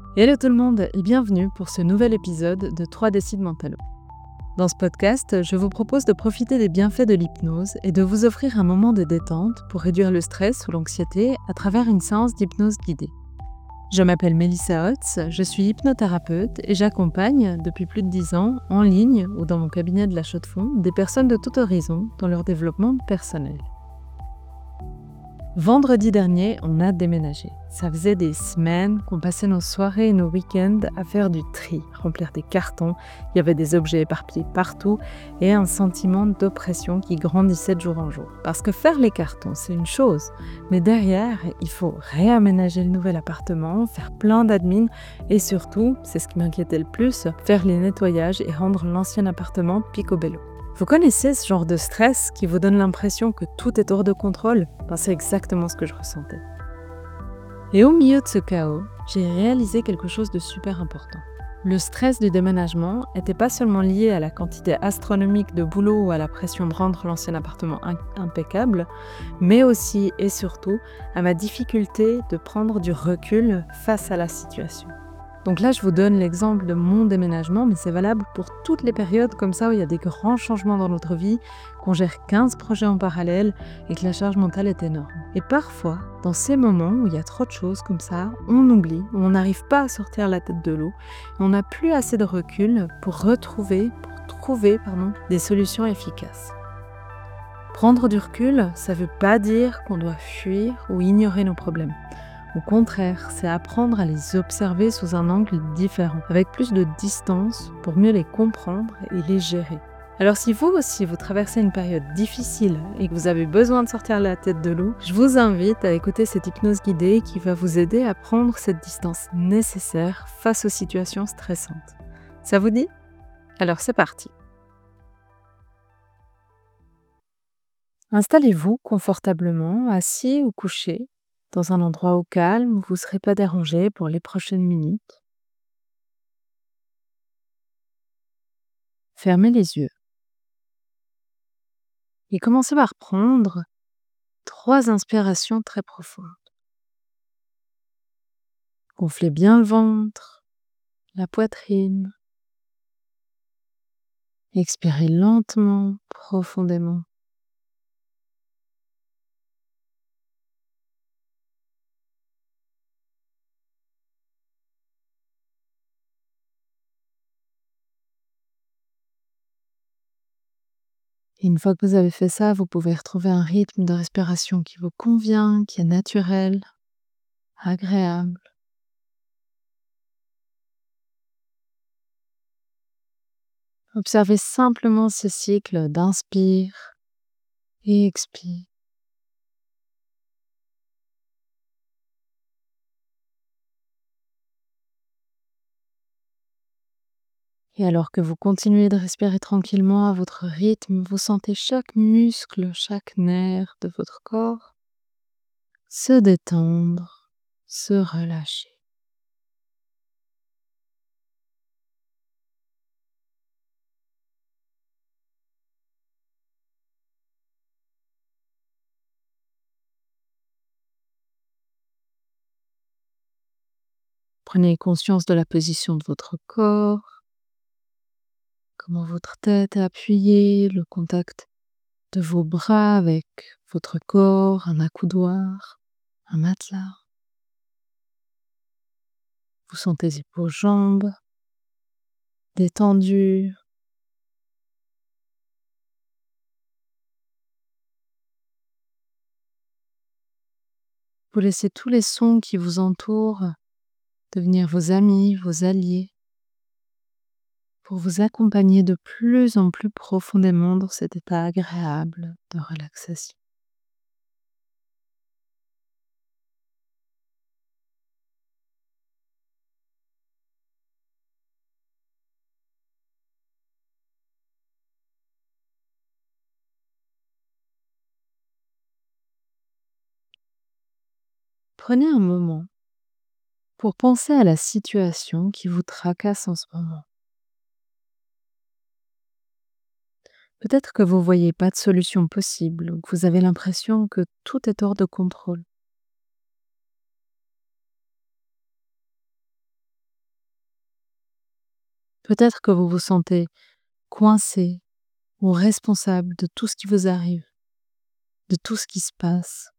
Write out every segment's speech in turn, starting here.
Hello tout le monde et bienvenue pour ce nouvel épisode de 3 Décides Mentalo. Dans ce podcast, je vous propose de profiter des bienfaits de l'hypnose et de vous offrir un moment de détente pour réduire le stress ou l'anxiété à travers une séance d'hypnose guidée. Je m'appelle Mélissa Hotz, je suis hypnothérapeute et j'accompagne depuis plus de 10 ans, en ligne ou dans mon cabinet de la Chaux-de-Fonds, des personnes de tout horizon dans leur développement personnel. Vendredi dernier, on a déménagé. Ça faisait des semaines qu'on passait nos soirées et nos week-ends à faire du tri, remplir des cartons. Il y avait des objets éparpillés partout et un sentiment d'oppression qui grandissait de jour en jour. Parce que faire les cartons, c'est une chose, mais derrière, il faut réaménager le nouvel appartement, faire plein d'admin et surtout, c'est ce qui m'inquiétait le plus, faire les nettoyages et rendre l'ancien appartement picobello. Vous connaissez ce genre de stress qui vous donne l'impression que tout est hors de contrôle ? C'est exactement ce que je ressentais. Et au milieu de ce chaos, j'ai réalisé quelque chose de super important. Le stress du déménagement n'était pas seulement lié à la quantité astronomique de boulot ou à la pression de rendre l'ancien appartement impeccable, mais aussi et surtout à ma difficulté de prendre du recul face à la situation. Donc là, je vous donne l'exemple de mon déménagement, mais c'est valable pour toutes les périodes comme ça où il y a des grands changements dans notre vie, qu'on gère 15 projets en parallèle et que la charge mentale est énorme. Et parfois, dans ces moments où il y a trop de choses comme ça, on oublie, on n'arrive pas à sortir la tête de l'eau, et on n'a plus assez de recul pour trouver des solutions efficaces. Prendre du recul, ça ne veut pas dire qu'on doit fuir ou ignorer nos problèmes. Au contraire, c'est apprendre à les observer sous un angle différent, avec plus de distance pour mieux les comprendre et les gérer. Alors si vous aussi vous traversez une période difficile et que vous avez besoin de sortir la tête de l'eau, je vous invite à écouter cette hypnose guidée qui va vous aider à prendre cette distance nécessaire face aux situations stressantes. Ça vous dit ? Alors c'est parti. Installez-vous confortablement, assis ou couché, dans un endroit au calme où vous ne serez pas dérangé pour les prochaines minutes. Fermez les yeux et commencez par prendre 3 inspirations très profondes. Gonflez bien le ventre, la poitrine. Expirez lentement, profondément. Et une fois que vous avez fait ça, vous pouvez retrouver un rythme de respiration qui vous convient, qui est naturel, agréable. Observez simplement ce cycle d'inspire et expire. Et alors que vous continuez de respirer tranquillement à votre rythme, vous sentez chaque muscle, chaque nerf de votre corps se détendre, se relâcher. Prenez conscience de la position de votre corps, comment votre tête est appuyée, le contact de vos bras avec votre corps, un accoudoir, un matelas. Vous sentez vos jambes détendues. Vous laissez tous les sons qui vous entourent devenir vos amis, vos alliés, pour vous accompagner de plus en plus profondément dans cet état agréable de relaxation. Prenez un moment pour penser à la situation qui vous tracasse en ce moment. Peut-être que vous ne voyez pas de solution possible ou que vous avez l'impression que tout est hors de contrôle. Peut-être que vous vous sentez coincé ou responsable de tout ce qui vous arrive, de tout ce qui se passe.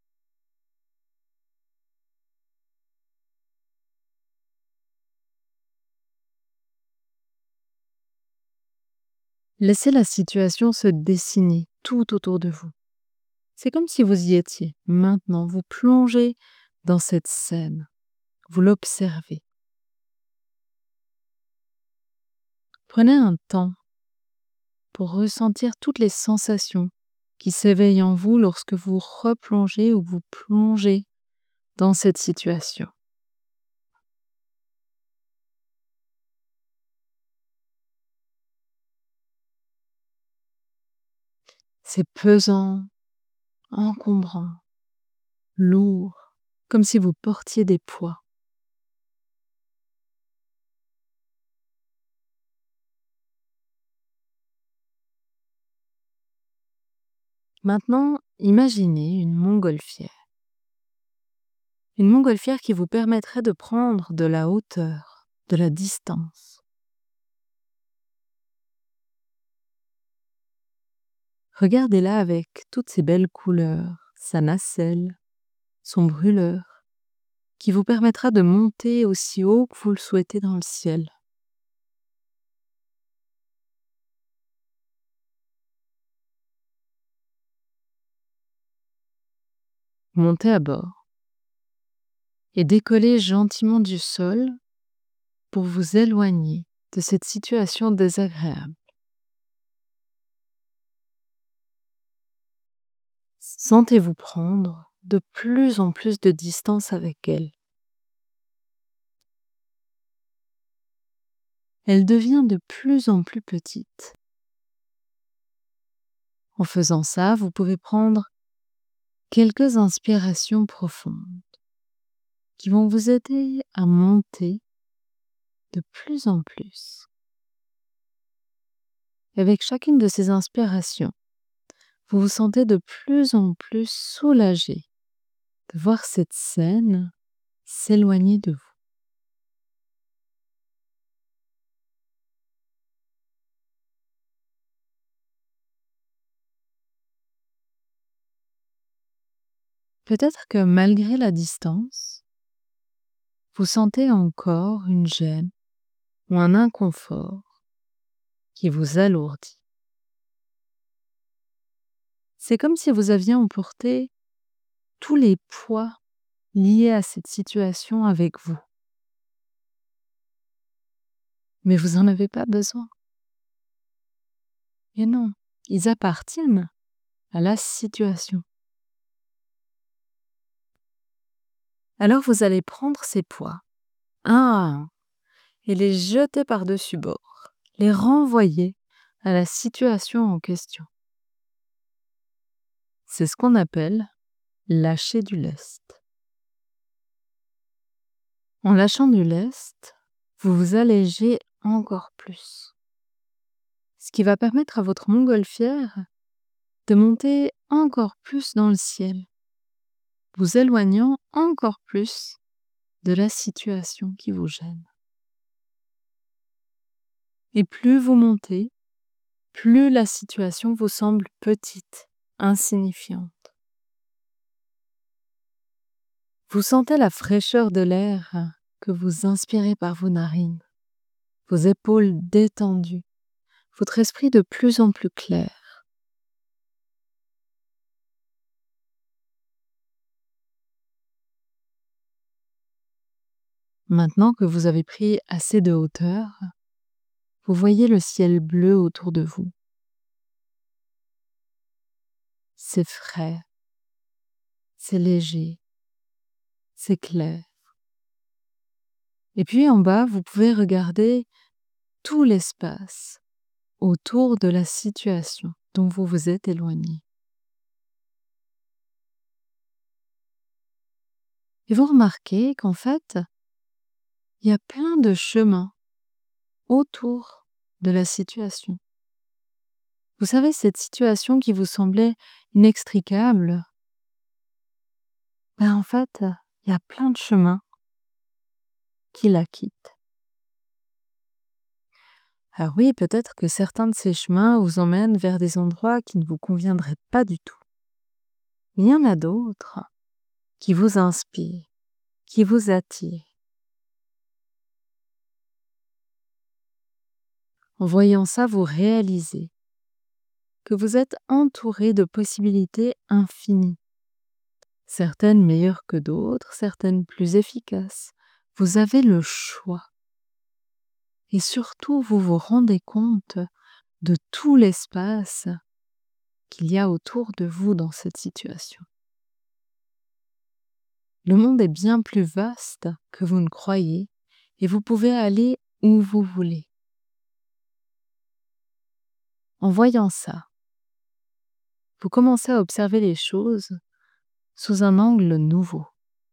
Laissez la situation se dessiner tout autour de vous. C'est comme si vous y étiez. Maintenant, vous plongez dans cette scène. Vous l'observez. Prenez un temps pour ressentir toutes les sensations qui s'éveillent en vous lorsque vous replongez ou vous plongez dans cette situation. C'est pesant, encombrant, lourd, comme si vous portiez des poids. Maintenant, imaginez une montgolfière. Une montgolfière qui vous permettrait de prendre de la hauteur, de la distance. Regardez-la avec toutes ses belles couleurs, sa nacelle, son brûleur, qui vous permettra de monter aussi haut que vous le souhaitez dans le ciel. Montez à bord et décollez gentiment du sol pour vous éloigner de cette situation désagréable. Sentez-vous prendre de plus en plus de distance avec elle. Elle devient de plus en plus petite. En faisant ça, vous pouvez prendre quelques inspirations profondes qui vont vous aider à monter de plus en plus. Et avec chacune de ces inspirations, vous vous sentez de plus en plus soulagé de voir cette scène s'éloigner de vous. Peut-être que malgré la distance, vous sentez encore une gêne ou un inconfort qui vous alourdit. C'est comme si vous aviez emporté tous les poids liés à cette situation avec vous. Mais vous n'en avez pas besoin. Et non, ils appartiennent à la situation. Alors vous allez prendre ces poids, un à un, et les jeter par-dessus bord, les renvoyer à la situation en question. C'est ce qu'on appelle lâcher du lest. En lâchant du lest, vous vous allégez encore plus, ce qui va permettre à votre montgolfière de monter encore plus dans le ciel, vous éloignant encore plus de la situation qui vous gêne. Et plus vous montez, plus la situation vous semble petite, insignifiante. Vous sentez la fraîcheur de l'air que vous inspirez par vos narines, vos épaules détendues, votre esprit de plus en plus clair. Maintenant que vous avez pris assez de hauteur, vous voyez le ciel bleu autour de vous. C'est frais, c'est léger, c'est clair. Et puis en bas, vous pouvez regarder tout l'espace autour de la situation dont vous vous êtes éloigné. Et vous remarquez qu'en fait, il y a plein de chemins autour de la situation. Vous savez, cette situation qui vous semblait inextricable, en fait, il y a plein de chemins qui la quittent. Ah oui, peut-être que certains de ces chemins vous emmènent vers des endroits qui ne vous conviendraient pas du tout. Il y en a d'autres qui vous inspirent, qui vous attirent. En voyant ça, vous réalisez que vous êtes entouré de possibilités infinies, certaines meilleures que d'autres, certaines plus efficaces. Vous avez le choix. Et surtout, vous vous rendez compte de tout l'espace qu'il y a autour de vous dans cette situation. Le monde est bien plus vaste que vous ne croyez et vous pouvez aller où vous voulez. En voyant ça, vous commencez à observer les choses sous un angle nouveau.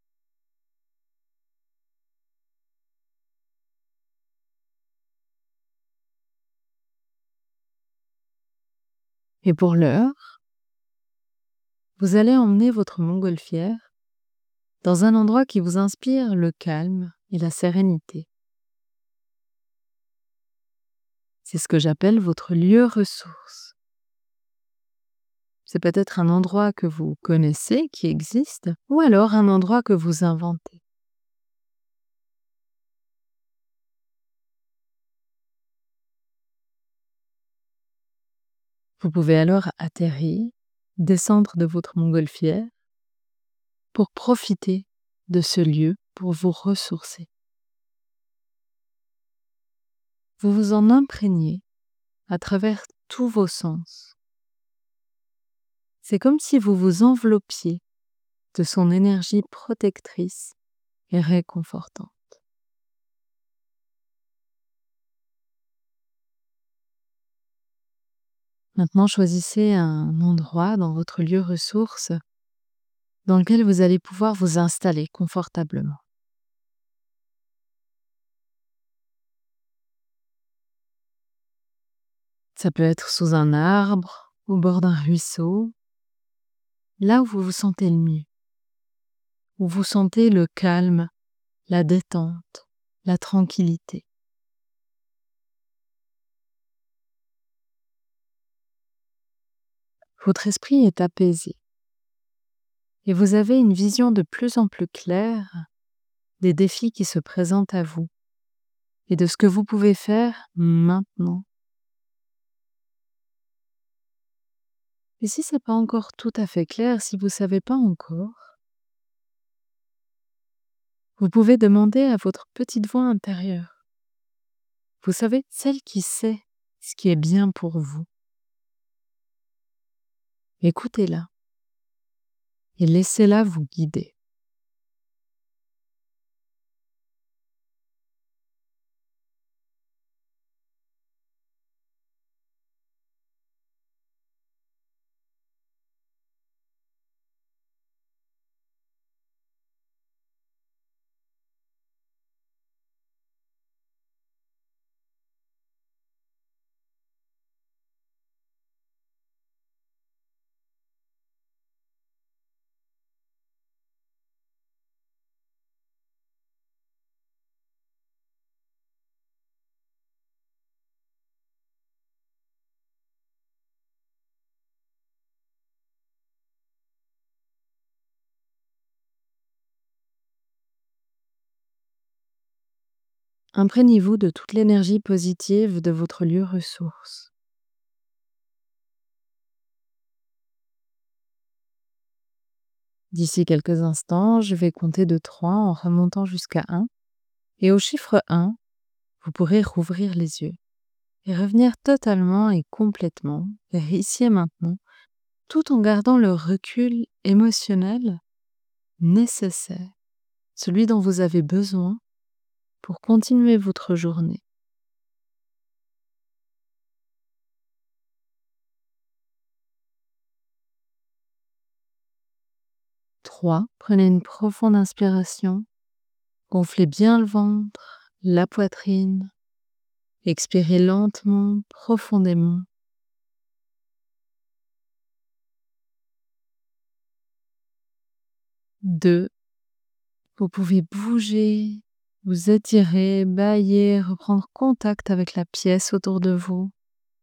Et pour l'heure, vous allez emmener votre montgolfière dans un endroit qui vous inspire le calme et la sérénité. C'est ce que j'appelle votre lieu ressource. C'est peut-être un endroit que vous connaissez, qui existe, ou alors un endroit que vous inventez. Vous pouvez alors atterrir, descendre de votre montgolfière pour profiter de ce lieu, pour vous ressourcer. Vous vous en imprégnez à travers tous vos sens. C'est comme si vous vous enveloppiez de son énergie protectrice et réconfortante. Maintenant, choisissez un endroit dans votre lieu ressource dans lequel vous allez pouvoir vous installer confortablement. Ça peut être sous un arbre, au bord d'un ruisseau, là où vous vous sentez le mieux, où vous sentez le calme, la détente, la tranquillité. Votre esprit est apaisé et vous avez une vision de plus en plus claire des défis qui se présentent à vous et de ce que vous pouvez faire maintenant. Et si c'est pas encore tout à fait clair, si vous savez pas encore, vous pouvez demander à votre petite voix intérieure. Vous savez, celle qui sait ce qui est bien pour vous. Écoutez-la et laissez-la vous guider. Imprégnez-vous de toute l'énergie positive de votre lieu ressource. D'ici quelques instants, je vais compter de 3 en remontant jusqu'à 1. Et au chiffre 1, vous pourrez rouvrir les yeux et revenir totalement et complètement vers ici et maintenant, tout en gardant le recul émotionnel nécessaire, celui dont vous avez besoin pour continuer votre journée. 3. Prenez une profonde inspiration, gonflez bien le ventre, la poitrine, expirez lentement, profondément. 2. Vous pouvez bouger Vous étirer, bâiller, reprendre contact avec la pièce autour de vous.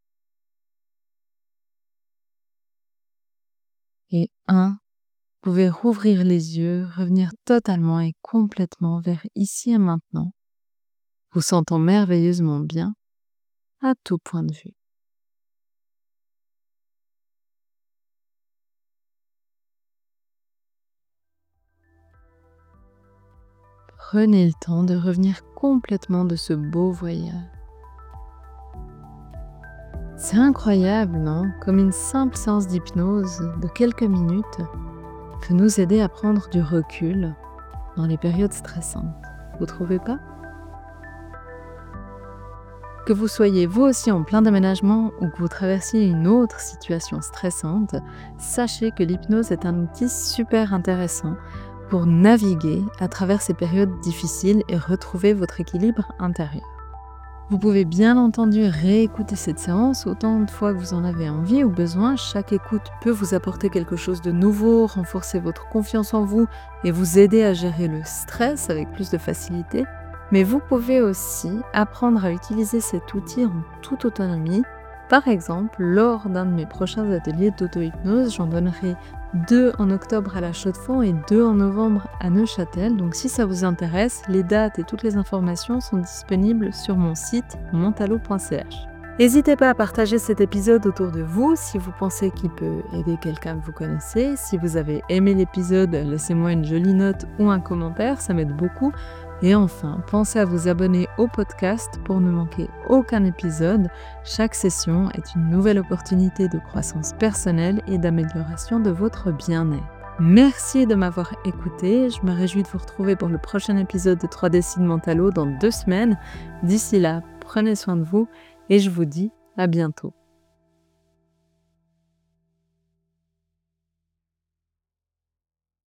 Et 1, vous pouvez rouvrir les yeux, revenir totalement et complètement vers ici et maintenant, vous sentant merveilleusement bien à tout point de vue. Prenez le temps de revenir complètement de ce beau voyage. C'est incroyable, non? Comme une simple séance d'hypnose de quelques minutes peut nous aider à prendre du recul dans les périodes stressantes. Vous trouvez pas? Que vous soyez vous aussi en plein déménagement ou que vous traversiez une autre situation stressante, sachez que l'hypnose est un outil super intéressant pour naviguer à travers ces périodes difficiles et retrouver votre équilibre intérieur. Vous pouvez bien entendu réécouter cette séance autant de fois que vous en avez envie ou besoin. Chaque écoute peut vous apporter quelque chose de nouveau, renforcer votre confiance en vous et vous aider à gérer le stress avec plus de facilité. Mais vous pouvez aussi apprendre à utiliser cet outil en toute autonomie. Par exemple, lors d'un de mes prochains ateliers d'auto-hypnose, j'en donnerai 2 en octobre à la Chaux-de-Fonds et 2 en novembre à Neuchâtel. Donc si ça vous intéresse, les dates et toutes les informations sont disponibles sur mon site mentalo.ch. N'hésitez pas à partager cet épisode autour de vous si vous pensez qu'il peut aider quelqu'un que vous connaissez. Si vous avez aimé l'épisode, laissez-moi une jolie note ou un commentaire, ça m'aide beaucoup. Et enfin, pensez à vous abonner au podcast pour ne manquer aucun épisode. Chaque session est une nouvelle opportunité de croissance personnelle et d'amélioration de votre bien-être. Merci de m'avoir écouté. Je me réjouis de vous retrouver pour le prochain épisode de 3D Mentalo dans 2 semaines. D'ici là, prenez soin de vous et je vous dis à bientôt.